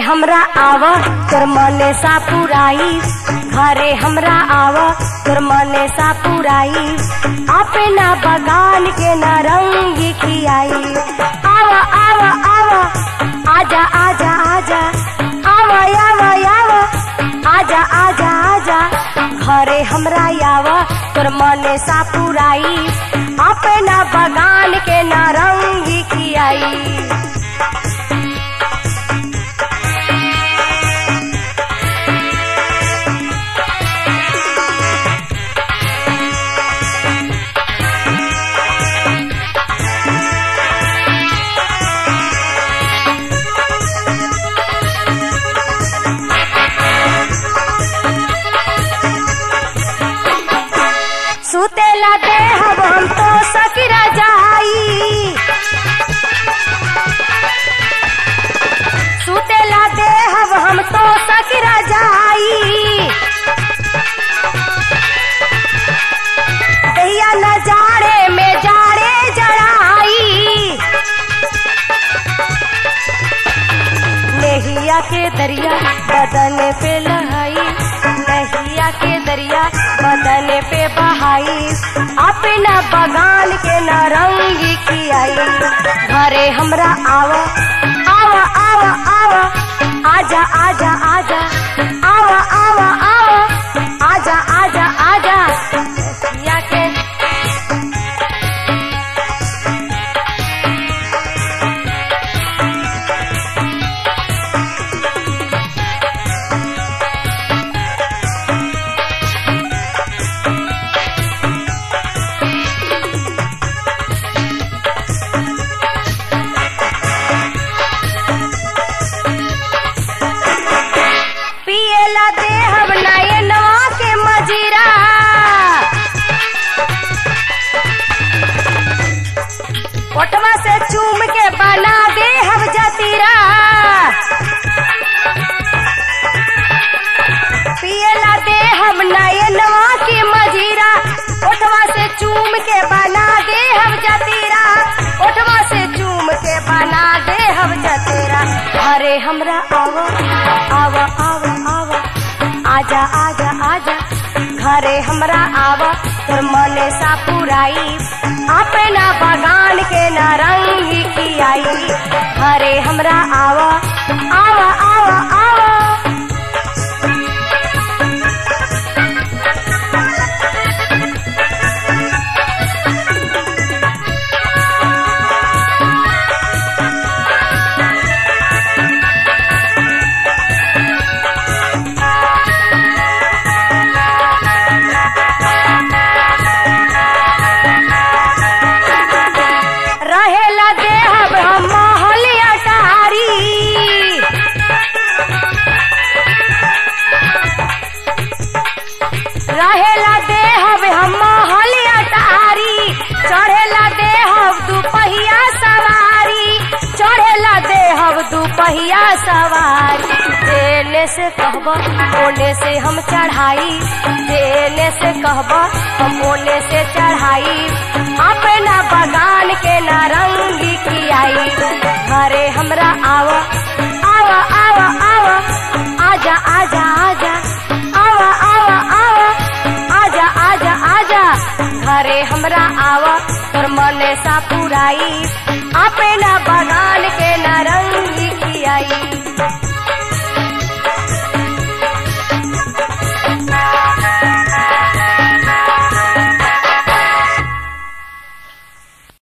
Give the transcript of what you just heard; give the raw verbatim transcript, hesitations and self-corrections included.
हमरा आव तोर मने सा पुराई, घरे हमरा आव तोर मने सा पुराई, अपना बगान के नारंगी खियाई। आव आव आव आजा आजा आजा, आव आव आव आजा आजा आजा, घरे हमरा आव तोर मने सा पुराई, अपना बगान के नारंगी खियाई। सुतेला देहब हम तो सकिरा जाई, सुतेला देहब हम तो सकिरा जाई, दैया नजारे में जाड़े जड़ाई। नहिया के दरिया बदन पे लहाई, नहिया के दरिया बदन पे बहाई, अपना बगान के नारंगी खियाई। घरे हमरा आव आव आव आव आजा आजा आजा, आव आव आव आजा आजा आजा, नहिया के पियला देहब नयनवा के मजीरा, ओटवा से चूम के बना देहब जतीरा। पियला देहब नयनवा के मजीरा, ओटवा से चूम के बना देहब जतीरा, ओटवा से चूम के बना देहब जतीरा। घरे हमरा आव आव आव आव आजा आजा आजा, घरे हमरा आव तोर मने सा पुराई, अपना बगान के नारंगी खियाई। घरे हमरा आव आव आव आव रहेला देहब हम महल अटारी, रहेला देहब हम महल अटारी, चढ़ेला देहब दुपहिया सवारी, चढ़ेला देहब दुपहिया सवारी। देने से कहब ओने से हम चढ़ाई, देने से कहब हम ओने से चढ़ाई, अपना बगान के नारंगी खियाई। घरे हमरा आव आव आव आव आजा आजा आजा, आव आव आव आजा आजा आजा, घरे हमरा आव तोर मने सा पुराई, अपना बगान के नारंगी खियाई।